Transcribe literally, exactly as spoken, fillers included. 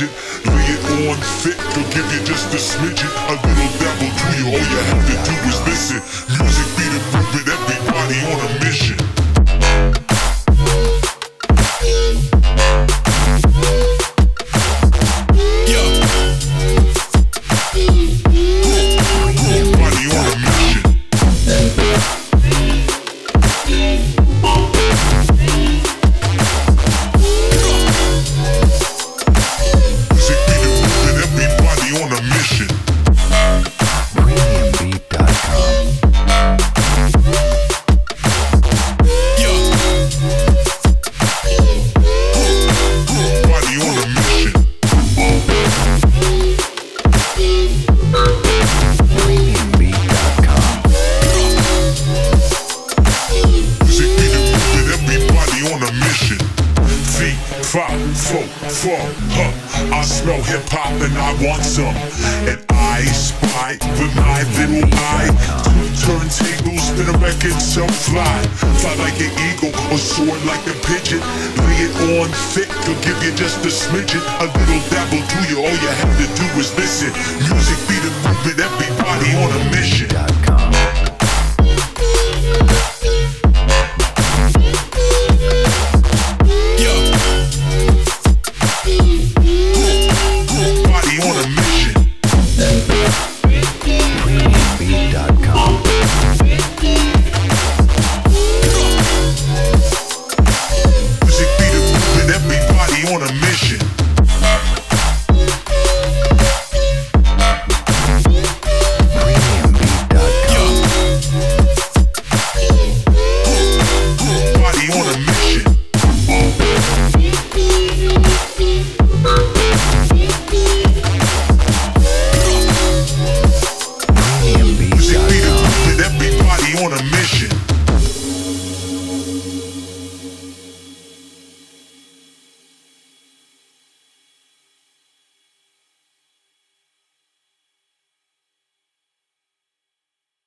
midget. Lay it on thick, or give you just a smidget. A little dabble to you, all you have to do is listen. Music be the movement, everybody on a mission. I smell hip-hop and I want some. And I spy with my little eye two turntables, spin a record so fly. Fly like an eagle or soar like a pigeon. Lay it on thick, or give you just a smidget. A little dabble to you, all you have to do is listen. Music